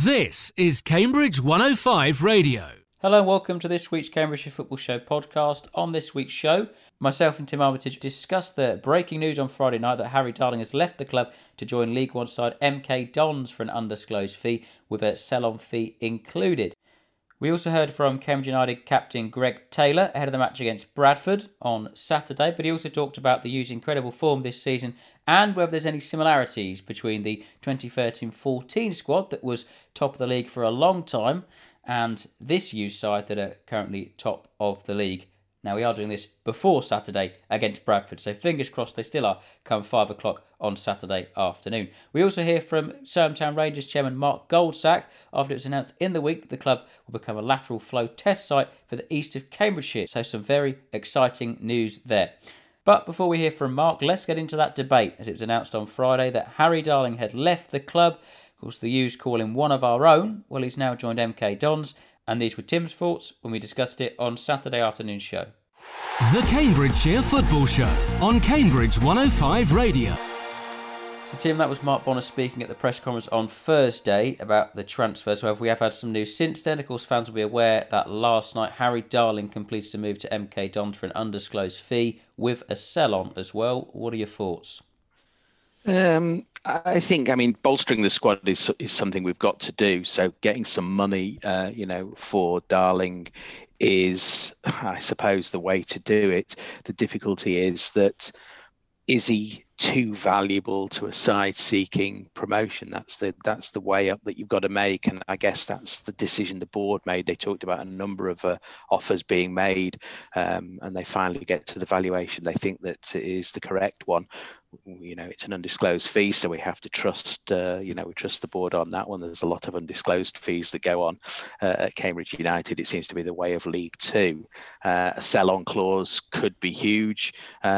This is Cambridge 105 Radio. Hello and welcome to this week's Cambridgeshire Football Show podcast. On this week's show, myself and Tim Armitage discuss the breaking news on Friday night that Harry Darling has left the club to join League One side MK Dons for an undisclosed fee, with a sell-on fee included. We also heard from Cambridge United captain Greg Taylor ahead of the match against Bradford on Saturday, but he also talked about the U's incredible form this season and whether there's any similarities between the 2013-14 squad that was top of the league for a long time and this U's side that are currently top of the league. Now, we are doing this before Saturday against Bradford, so fingers crossed they still are come 5 o'clock on Saturday afternoon. We also hear from Surham Town Rangers chairman Mark Goldsack after it was announced in the week that the club will become a lateral flow test site for the east of Cambridgeshire, so some very exciting news there. But before we hear from Mark, let's get into that debate, as it was announced on Friday that Harry Darling had left the club. Of course, the U's call him one of our own. Well, he's now joined MK Dons, and these were Tim's thoughts when we discussed it on Saturday afternoon show. The Cambridgeshire Football Show on Cambridge 105 Radio. So Tim, that was Mark Bonner speaking at the press conference on Thursday about the transfers. However, we have had some news since then. Of course, fans will be aware that last night Harry Darling completed a move to MK Dons for an undisclosed fee with a sell-on as well. What are your thoughts? I think, bolstering the squad is something we've got to do. So getting some money, for Darling is, I suppose, the way to do it. The difficulty is he too valuable to a side seeking promotion? That's the way up that you've got to make, and I guess that's the decision the board made. They talked about a number of offers being made, and they finally get to the valuation they think that is the correct one. It's an undisclosed fee, so we have to trust we trust the board on that one. There's a lot of undisclosed fees that go on at Cambridge United. It seems to be the way of League Two. A sell-on clause could be huge.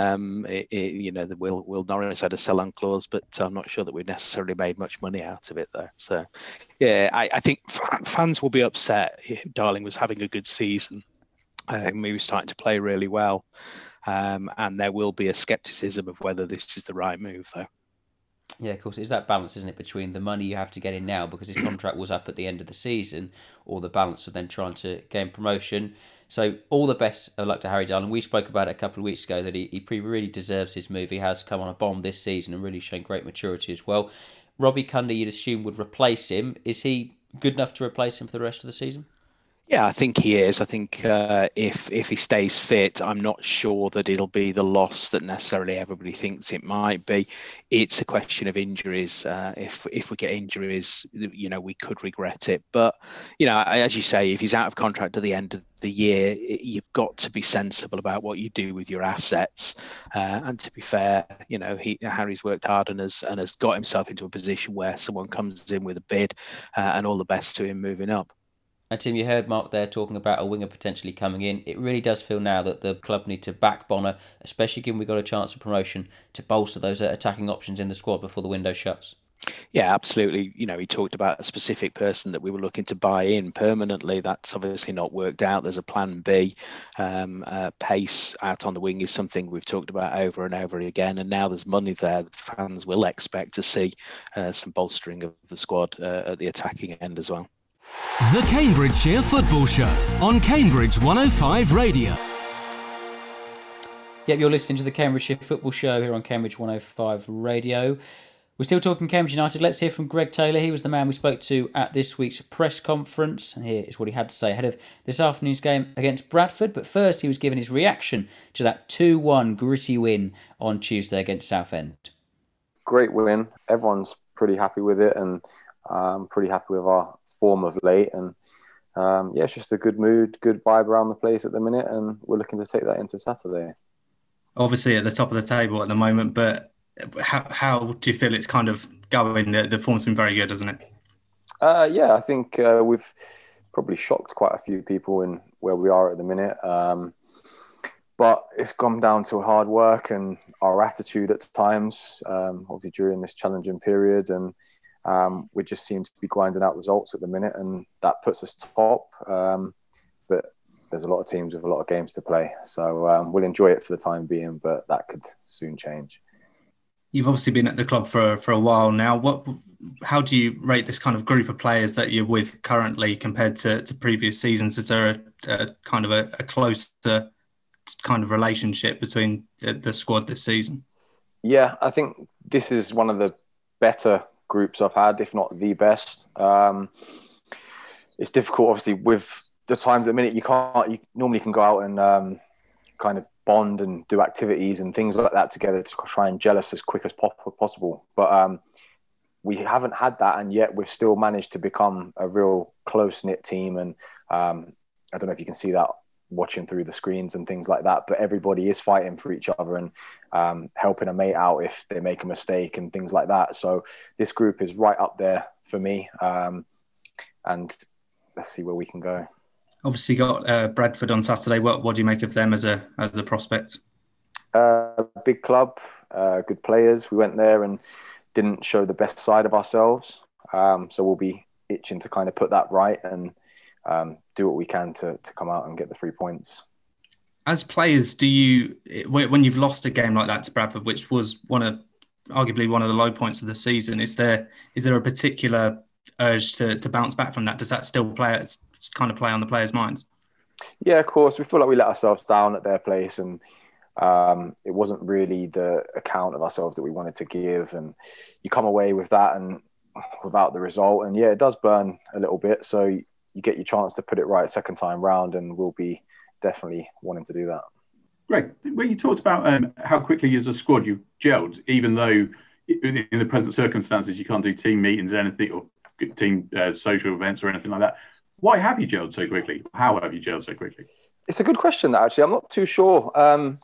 The Will Norris had a sell-on clause, but I'm not sure that we've necessarily made much money out of it there. So, yeah, I think fans will be upset. Darling was having a good season. He was starting to play really well. And there will be a scepticism of whether this is the right move, though. Yeah, of course, it's that balance, isn't it, between the money you have to get in now because his contract was up at the end of the season, or the balance of then trying to gain promotion. So all the best of luck to Harry Darling. We spoke about it a couple of weeks ago that he really deserves his move. He has come on a bomb this season and really shown great maturity as well. Robbie Cundy, you'd assume, would replace him. Is he good enough to replace him for the rest of the season? Yeah, I think he is. I think if he stays fit, I'm not sure that it'll be the loss that necessarily everybody thinks it might be. It's a question of injuries. If we get injuries, we could regret it. But, as you say, if he's out of contract at the end of the year, you've got to be sensible about what you do with your assets. And to be fair, Harry's worked hard and has got himself into a position where someone comes in with a bid, and all the best to him moving up. And Tim, you heard Mark there talking about a winger potentially coming in. It really does feel now that the club need to back Bonner, especially given we got a chance of promotion, to bolster those attacking options in the squad before the window shuts. Yeah, absolutely. He talked about a specific person that we were looking to buy in permanently. That's obviously not worked out. There's a plan B. Pace out on the wing is something we've talked about over and over again. And now there's money there. The fans will expect to see some bolstering of the squad at the attacking end as well. The Cambridgeshire Football Show on Cambridge 105 Radio. Yep, you're listening to the Cambridgeshire Football Show here on Cambridge 105 Radio. We're still talking Cambridge United. Let's hear from Greg Taylor. He was the man we spoke to at this week's press conference. And here is what he had to say ahead of this afternoon's game against Bradford. But first, he was giving his reaction to that 2-1 gritty win on Tuesday against Southend. Great win. Everyone's pretty happy with it, and pretty happy with our form of late, and it's just a good mood, good vibe around the place at the minute, and we're looking to take that into Saturday. Obviously at the top of the table at the moment, but how do you feel it's kind of going? The form's been very good, hasn't it? I think we've probably shocked quite a few people in where we are at the minute, but it's come down to hard work and our attitude at times, obviously during this challenging period, and we just seem to be grinding out results at the minute, and that puts us top. But there's a lot of teams with a lot of games to play. So we'll enjoy it for the time being, but that could soon change. You've obviously been at the club for a while now. How do you rate this kind of group of players that you're with currently compared to previous seasons? Is there a kind of a closer kind of relationship between the squad this season? Yeah, I think this is one of the better groups I've had, if not the best. It's difficult, obviously, with the times at the minute. You normally can go out and kind of bond and do activities and things like that together to try and gel us as quick as possible. But we haven't had that, and yet we've still managed to become a real close-knit team. And I don't know if you can see that watching through the screens and things like that, but everybody is fighting for each other and helping a mate out if they make a mistake and things like that. So this group is right up there for me. And let's see where we can go. Obviously got Bradford on Saturday. What do you make of them as a prospect? Big club, good players. We went there and didn't show the best side of ourselves. So we'll be itching to kind of put that right and do what we can to come out and get the 3 points. As players, when you've lost a game like that to Bradford, which was arguably one of the low points of the season, is there a particular urge to bounce back from that? Does that still play on the players' minds? Yeah, of course. We feel like we let ourselves down at their place, and it wasn't really the account of ourselves that we wanted to give. And you come away with that and without the result, and yeah, it does burn a little bit. So you get your chance to put it right second time round, and we'll be definitely wanting to do that. Greg, when you talked about how quickly as a squad you've gelled, even though in the present circumstances you can't do team meetings or anything, or team social events or anything like that, why have you gelled so quickly? How have you gelled so quickly? It's a good question, actually. I'm not too sure. I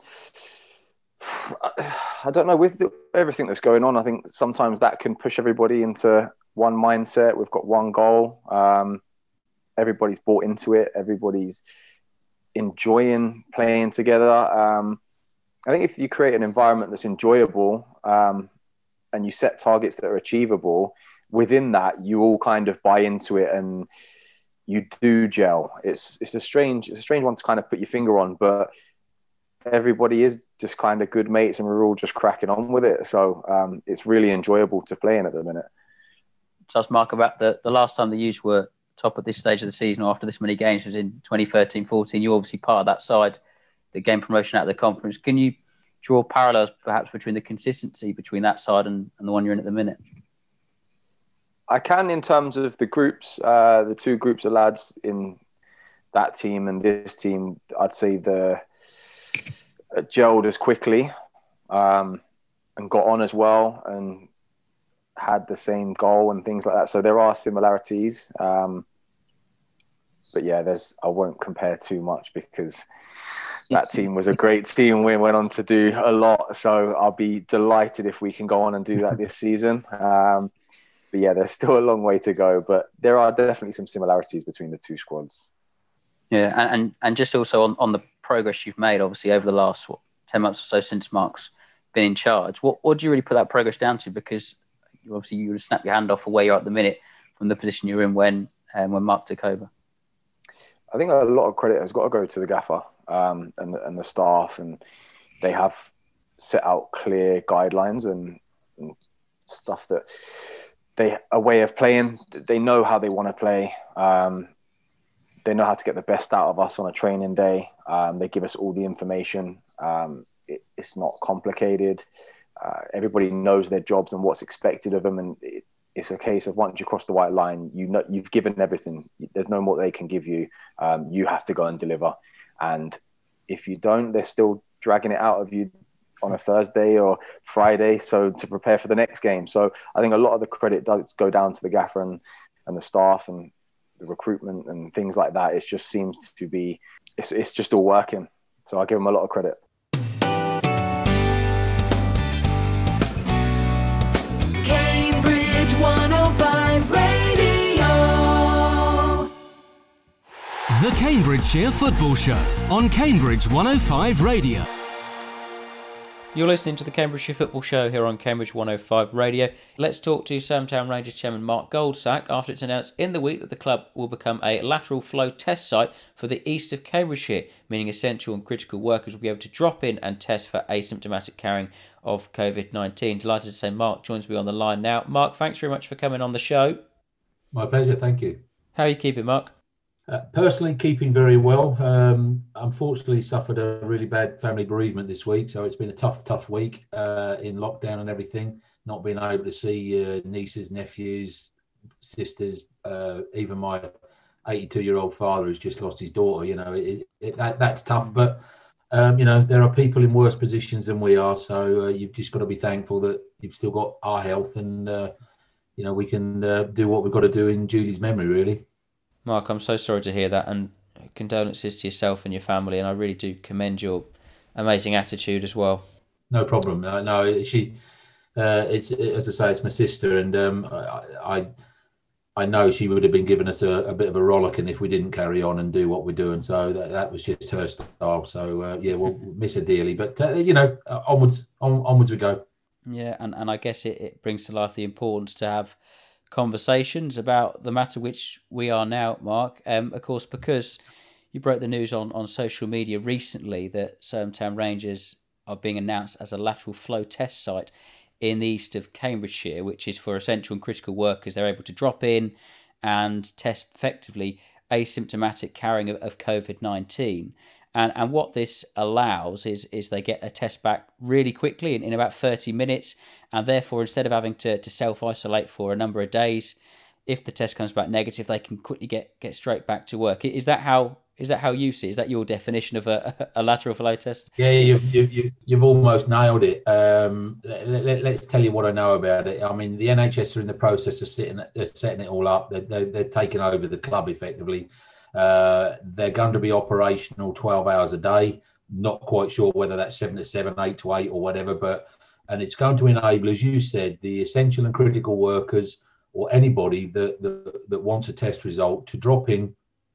don't know. With everything that's going on, I think sometimes that can push everybody into one mindset. We've got one goal. Everybody's bought into it. Everybody's enjoying playing together. I think if you create an environment that's enjoyable and you set targets that are achievable, within that, you all kind of buy into it and you do gel. It's a strange one to kind of put your finger on, but everybody is just kind of good mates and we're all just cracking on with it. So it's really enjoyable to play in at the minute. Just Mark, about the last time the U's were top at this stage of the season or after this many games was in 2013-14. You're obviously part of that side that gained promotion out of the conference. Can you draw parallels perhaps between the consistency between that side and the one you're in at the minute? I can, in terms of the groups, the two groups of lads in that team and this team. I'd say the gelled as quickly and got on as well and had the same goal and things like that. So there are similarities. But yeah, I won't compare too much because that team was a great team. We went on to do a lot. So I'll be delighted if we can go on and do that this season. But yeah, there's still a long way to go, but there are definitely some similarities between the two squads. Yeah, and just also on the progress you've made, obviously, over the last 10 months or so since Mark's been in charge. What do you really put that progress down to? Because you would have snapped your hand off for where you're at the minute from the position you're in when Mark took over. I think a lot of credit has got to go to the gaffer and the staff, and they have set out clear guidelines and stuff that a way of playing. They know how they want to play. They know how to get the best out of us on a training day. They give us all the information. It's not complicated. Everybody knows their jobs and what's expected of them, and it's a case of once you cross the white line, you've given everything. There's no more they can give you. You have to go and deliver. And if you don't, they're still dragging it out of you on a Thursday or Friday, so to prepare for the next game. So I think a lot of the credit does go down to the gaffer and the staff and the recruitment and things like that. It just seems to be, it's just all working. So I give them a lot of credit. Cambridge 105 Radio. The Cambridgeshire Football Show on Cambridge 105 Radio. You're listening to the Cambridgeshire Football Show here on Cambridge 105 Radio. Let's talk to Surbiton Rangers chairman Mark Goldsack after it's announced in the week that the club will become a lateral flow test site for the east of Cambridgeshire, meaning essential and critical workers will be able to drop in and test for asymptomatic carrying of COVID-19. Delighted to say Mark joins me on the line now. Mark, thanks very much for coming on the show. My pleasure, thank you. How are you keeping, Mark? Personally, keeping very well. Unfortunately, suffered a really bad family bereavement this week, so it's been a tough week in lockdown and everything. Not being able to see nieces, nephews, sisters, even my 82-year-old father who's just lost his daughter. You know, that's tough. But you know, there are people in worse positions than we are, so you've just got to be thankful that you've still got our health, and you know, we can do what we've got to do in Julie's memory, really. Mark, I'm so sorry to hear that, and condolences to yourself and your family, and I really do commend your amazing attitude as well. No problem. No, she, it's, as I say, it's my sister, and I know she would have been giving us a bit of a rollicking if we didn't carry on and do what we're doing. So that was just her style. So yeah, we'll miss her dearly, but you know, onwards we go. Yeah, and I guess it brings to life the importance to have conversations about the matter which we are now, Mark. Of course, because you broke the news on social media recently that Surbiton Rangers are being announced as a lateral flow test site in the east of Cambridgeshire, which is for essential and critical workers. They're able to drop in and test effectively asymptomatic carrying of COVID-19. And what this allows is they get a test back really quickly in about 30 minutes. And therefore, instead of having to self-isolate for a number of days, if the test comes back negative, they can quickly get straight back to work. Is that how you see it? Is that your definition of a lateral flow test? Yeah, you've almost nailed it. Let's tell you what I know about it. I mean, the NHS are in the process of setting it all up. They're taking over the club effectively. They're going to be operational 12 hours a day. Not quite sure whether that's 7 to 7, 8 to 8 or whatever, and it's going to enable, as you said, the essential and critical workers or anybody that wants a test result to drop in.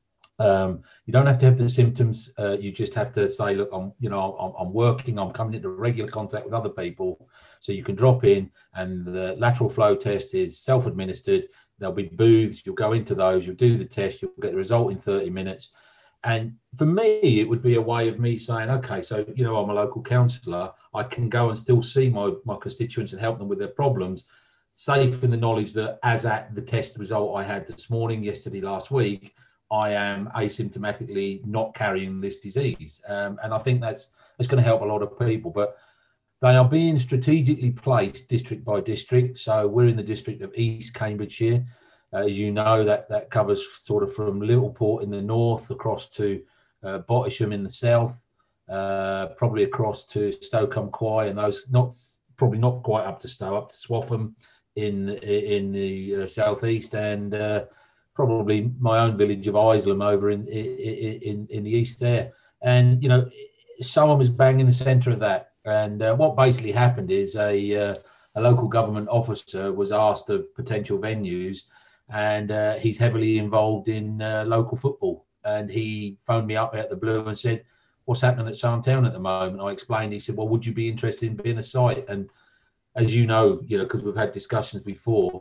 You don't have to have the symptoms. You just have to say, look, I'm working, I'm coming into regular contact with other people. So you can drop in, and the lateral flow test is self-administered. There'll be booths. You'll go into those. You'll do the test. You'll get the result in 30 minutes. And for me, it would be a way of me saying, okay, so, you know, I'm a local councillor. I can go and still see my constituents and help them with their problems, safe in the knowledge that as at the test result I had this morning, yesterday, last week, I am asymptomatically not carrying this disease. And I think that's going to help a lot of people. But they are being strategically placed district by district. So we're in the district of East Cambridgeshire. As you know, that covers sort of from Littleport in the north across to Bottisham in the south, probably across to Stoke-on-Quoy, and those probably not quite up to Stowe, up to Swaffham in the southeast, and probably my own village of Isleham over in the east there. And you know, Soham is bang in the centre of that. And what basically happened is a local government officer was asked of potential venues, and he's heavily involved in local football. And he phoned me up out of the blue and said, what's happening at Surbiton at the moment? I explained. He said, well, would you be interested in being a site? And as you know, because we've had discussions before,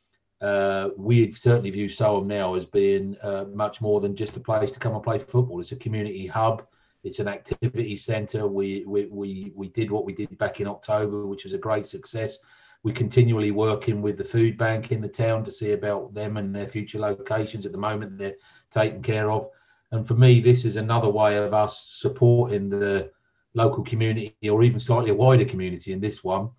we certainly view Soham now as being much more than just a place to come and play football. It's a community hub. It's an activity centre. We did what we did back in October, which was a great success. We're continually working with the food bank in the town to see about them and their future locations. At the moment, they're taken care of. And for me, this is another way of us supporting the local community, or even slightly a wider community in this one.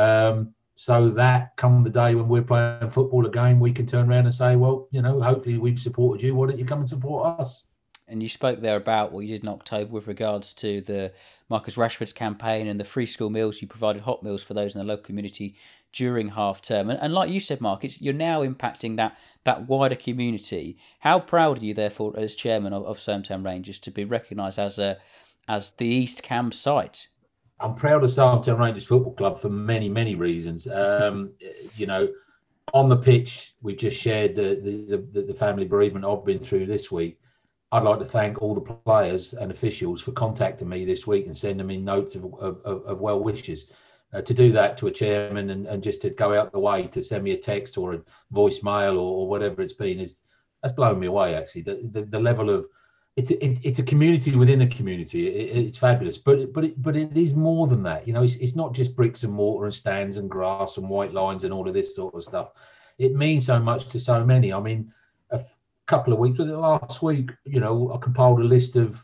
So that come the day when we're playing football again, we can turn around and say, well, hopefully we've supported you. Why don't you come and support us? And you spoke there about what you did in October with regards to the Marcus Rashford's campaign and the free school meals. You provided hot meals for those in the local community during half term. And like you said, Mark, you're now impacting that wider community. How proud are you, therefore, as chairman of Surbiton Rangers, to be recognised as the East Cam site? I'm proud of Surbiton Rangers Football Club for many, many reasons. On the pitch, we've just shared the family bereavement I've been through this week. I'd like to thank all the players and officials for contacting me this week and sending me notes of well wishes. To do that to a chairman and just to go out the way to send me a text or a voicemail or whatever it's been, that's blown me away. Actually, the level of it's a community within a community. It's fabulous, but it is more than that. You know, it's not just bricks and mortar and stands and grass and white lines and all of this sort of stuff. It means so much to so many. I mean, a couple of weeks, was it last week? You know, I compiled a list of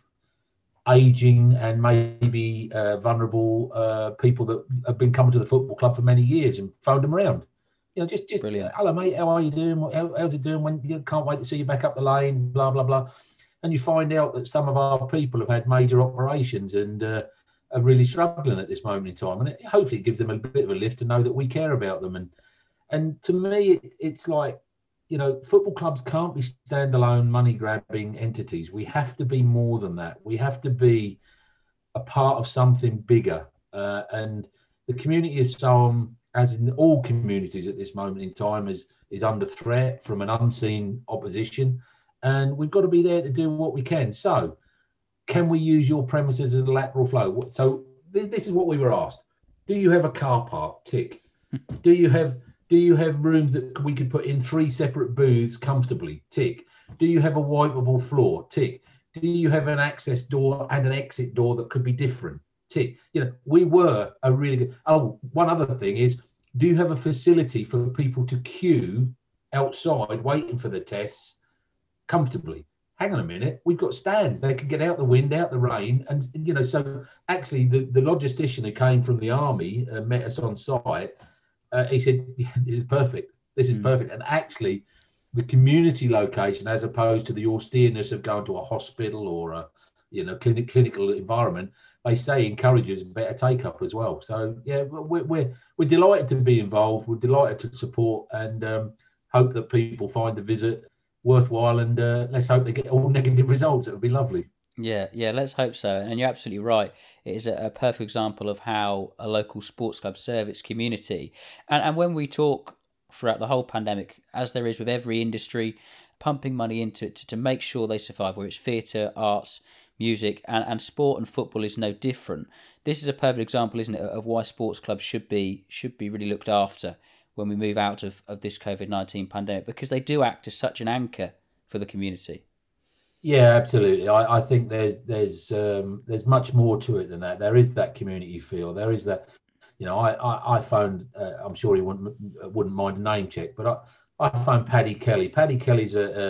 aging and maybe vulnerable people that have been coming to the football club for many years and phoned them around. You know, just Brilliant. Hello, mate, how are you doing? How's it doing? When you can't wait to see you back up the lane, blah, blah, blah. And you find out that some of our people have had major operations and are really struggling at this moment in time. And hopefully it gives them a bit of a lift to know that we care about them. And to me, it's like, you know, football clubs can't be standalone money-grabbing entities. We have to be more than that. We have to be a part of something bigger. And the community is as in all communities at this moment in time, is under threat from an unseen opposition. And we've got to be there to do what we can. So can we use your premises as a lateral flow? So this is what we were asked. Do you have a car park? Tick. Do you have rooms that we could put in 3 separate booths comfortably? Tick. Do you have a wipeable floor? Tick. Do you have an access door and an exit door that could be different? Tick. You know, we were a really good. Oh, one other thing is, do you have a facility for people to queue outside waiting for the tests comfortably? Hang on a minute, we've got stands. They can get out the wind, out the rain. And, you know, so actually the logistician who came from the army met us on site. He said, yeah, this is perfect. This is perfect. And actually, the community location, as opposed to the austereness of going to a hospital or a, you know, clinical environment, they say encourages better take up as well. So yeah, we're delighted to be involved. We're delighted to support and hope that people find the visit worthwhile. And let's hope they get all negative results. It would be lovely. Yeah, let's hope so. And you're absolutely right. It is a perfect example of how a local sports club serve its community. And when we talk throughout the whole pandemic, as there is with every industry, pumping money into it to make sure they survive, whether it's theatre, arts, music, and sport and football is no different. This is a perfect example, isn't it, of why sports clubs should be really looked after when we move out of this COVID-19 pandemic, because they do act as such an anchor for the community. Yeah, absolutely. I think there's much more to it than that. There is that community feel. There is that, you know, I phoned. I'm sure he wouldn't mind a name check, but I phoned Paddy Kelly. Paddy Kelly's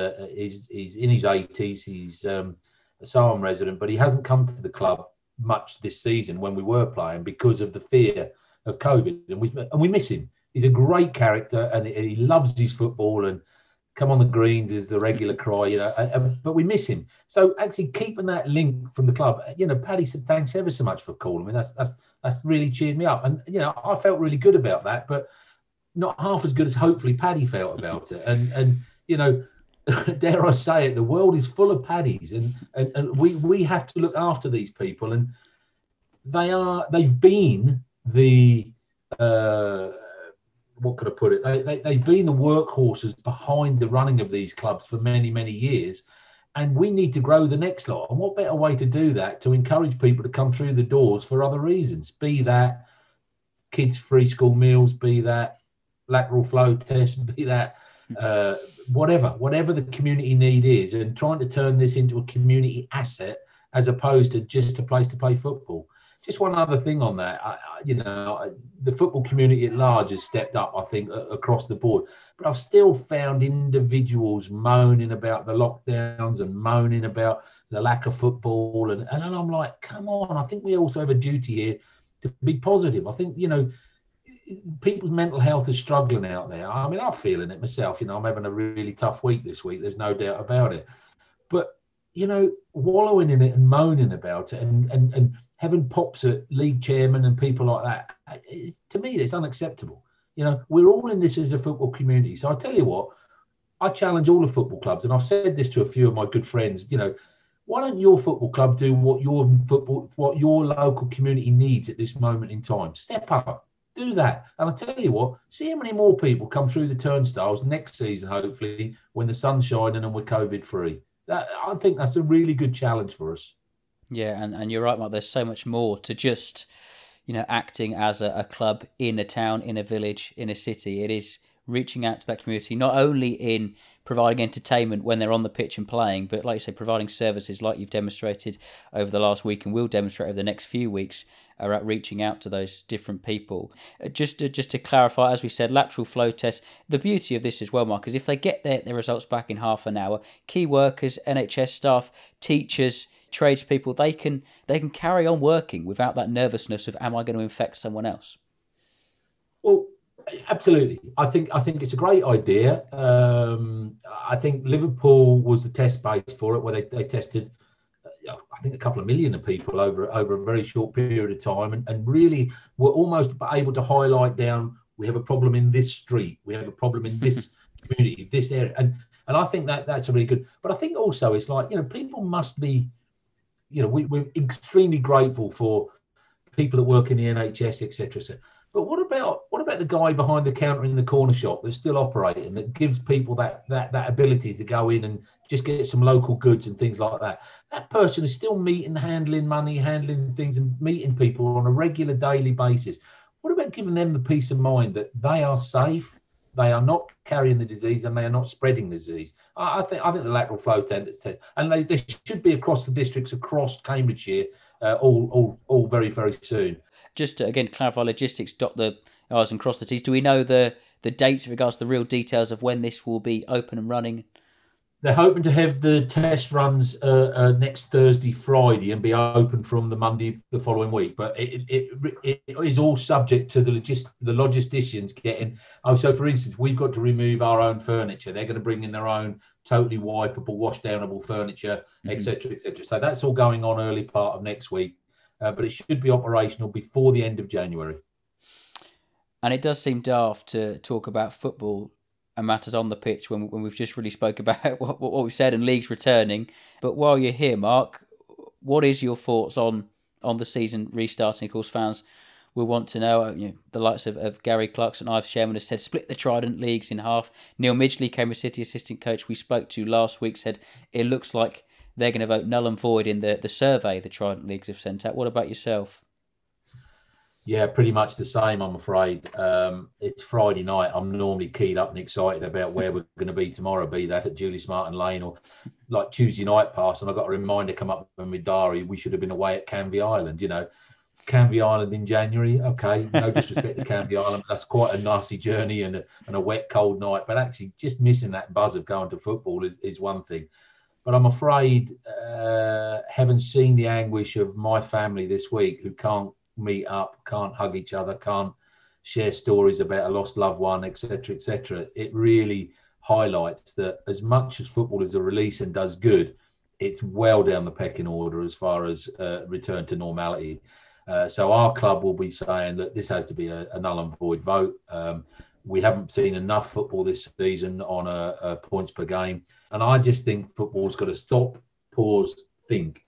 he's in his 80s. He's a Sarum resident, but he hasn't come to the club much this season when we were playing because of the fear of COVID, and we miss him. He's a great character, and he loves his football and. Come on the greens is the regular cry, you know, but we miss him. So actually keeping that link from the club, you know, Paddy said, thanks ever so much for calling me. That's really cheered me up. And, you know, I felt really good about that, but not half as good as hopefully Paddy felt about it. And you know, dare I say it, the world is full of Paddies and we have to look after these people. And they've been the, what could I put it? They've been the workhorses behind the running of these clubs for many, many years. And we need to grow the next lot. And what better way to do that to encourage people to come through the doors for other reasons? Be that kids' free school meals, be that lateral flow tests, be that whatever the community need is, and trying to turn this into a community asset as opposed to just a place to play football. Just one other thing on that, you know, the football community at large has stepped up, I think, across the board. But I've still found individuals moaning about the lockdowns and moaning about the lack of football. And I'm like, come on, I think we also have a duty here to be positive. I think, you know, people's mental health is struggling out there. I mean, I'm feeling it myself. You know, I'm having a really tough week this week. There's no doubt about it. But, you know, wallowing in it and moaning about it and having pops at league chairman and people like that, to me, it's unacceptable. You know, we're all in this as a football community. So I tell you what, I challenge all the football clubs, and I've said this to a few of my good friends, you know, why don't your football club do what your local community needs at this moment in time? Step up, do that. And I tell you what, see how many more people come through the turnstiles next season, hopefully, when the sun's shining and we're COVID free. I think that's a really good challenge for us. Yeah, and you're right, Mark. There's so much more to just, acting as a club in a town, in a village, in a city. It is reaching out to that community, not only in providing entertainment when they're on the pitch and playing, but like you say, providing services like you've demonstrated over the last week and will demonstrate over the next few weeks, are at reaching out to those different people. Just to clarify, as we said, lateral flow tests. The beauty of this as well, Mark, is if they get their results back in half an hour, key workers, NHS staff, teachers, tradespeople, they can carry on working without that nervousness of, am I going to infect someone else? Well, absolutely. I think it's a great idea. I think Liverpool was the test base for it, where they tested, I think, a couple of million of people over a very short period of time, and really were almost able to highlight down, we have a problem in this street, we have a problem in this community, this area, and I think that's a really good. But I think also it's like, people must be, we're extremely grateful for people that work in the NHS, etc. But what about the guy behind the counter in the corner shop that's still operating, that gives people that ability to go in and just get some local goods and things like that? That person is still handling money, handling things, and meeting people on a regular daily basis. What about giving them the peace of mind that they are safe, they are not carrying the disease, and they are not spreading the disease? I think the lateral flow test, and they should be across the districts, across Cambridgeshire, all very, very soon. Just to, again, clarify logistics, dot the I's and cross the T's. Do we know the dates in regards to the real details of when this will be open and running? They're hoping to have the test runs next Thursday, Friday, and be open from the Monday the following week. But it is all subject to the logisticians getting. So, for instance, we've got to remove our own furniture. They're going to bring in their own totally wipeable, wash-downable furniture, etc., etc. So that's all going on early part of next week. But it should be operational before the end of January. And it does seem daft to talk about football and matters on the pitch when we've just really spoke about what we've said and leagues returning. But while you're here, Mark, what is your thoughts on the season restarting? Of course, fans will want to know. The likes of Gary Clarkson, Ives Chairman, has said split the Trident leagues in half. Neil Midgley, Cambridge City assistant coach we spoke to last week, said it looks like they're going to vote null and void in the survey the Trident leagues have sent out. What about yourself? Yeah, pretty much the same, I'm afraid. It's Friday night. I'm normally keyed up and excited about where we're going to be tomorrow, be that at Julius Martin Lane or like Tuesday night pass. And I got a reminder come up in my diary, we should have been away at Canvey Island, Canvey Island in January. Okay, no disrespect to Canvey Island, but that's quite a nasty journey and a wet, cold night. But actually just missing that buzz of going to football is one thing. But I'm afraid, having seen the anguish of my family this week, who can't meet up, can't hug each other, can't share stories about a lost loved one, etc., it really highlights that as much as football is a release and does good, it's well down the pecking order as far as return to normality. So our club will be saying that this has to be a null and void vote. We haven't seen enough football this season on a points per game. And I just think football's got to stop, pause, think.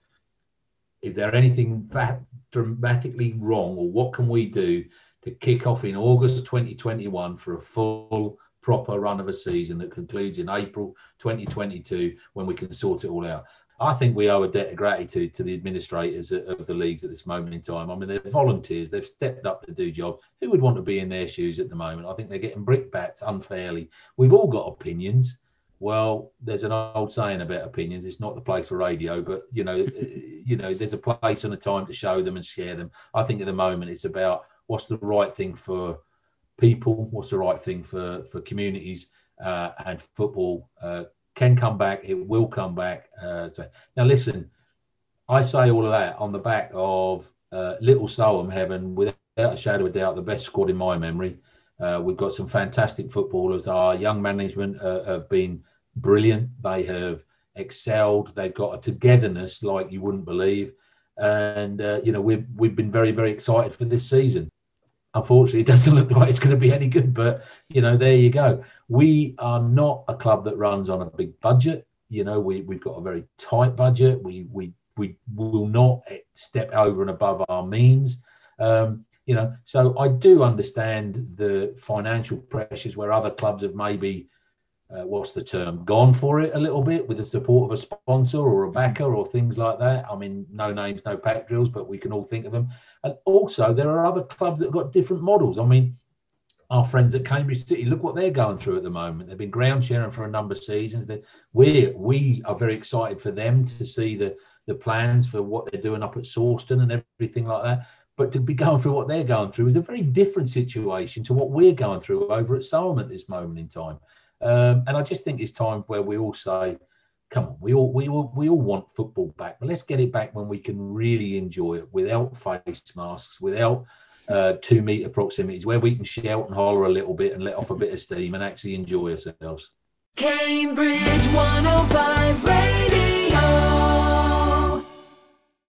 Is there anything that dramatically wrong, or what can we do to kick off in August 2021 for a full, proper run of a season that concludes in April 2022 when we can sort it all out? I think we owe a debt of gratitude to the administrators of the leagues at this moment in time. I mean, they're volunteers. They've stepped up to do jobs. Who would want to be in their shoes at the moment? I think they're getting brickbats unfairly. We've all got opinions. Well, there's an old saying about opinions. It's not the place for radio, but, there's a place and a time to show them and share them. I think at the moment it's about what's the right thing for people, what's the right thing for communities, and football can come back. It will come back. Now, listen, I say all of that on the back of Little Solham having, without a shadow of a doubt, the best squad in my memory. We've got some fantastic footballers. Our young management have been brilliant. They have excelled. They've got a togetherness like you wouldn't believe. And, we've been very, very excited for this season. Unfortunately, it doesn't look like it's going to be any good, but, there you go. We are not a club that runs on a big budget. We've got a very tight budget. We will not step over and above our means. So I do understand the financial pressures where other clubs have maybe what's the term, gone for it a little bit with the support of a sponsor or a backer or things like that. I mean, no names, no pack drills, but we can all think of them. And also there are other clubs that have got different models. I mean, our friends at Cambridge City, look what they're going through at the moment. They've been ground sharing for a number of seasons. We are very excited for them to see the plans for what they're doing up at Sawston and everything like that. But to be going through what they're going through is a very different situation to what we're going through over at Salem at this moment in time. And I just think it's time where we all say, come on, we all want football back, but let's get it back when we can really enjoy it without face masks, without 2 metre proximities, where we can shout and holler a little bit and let off a bit of steam and actually enjoy ourselves. Cambridge 105.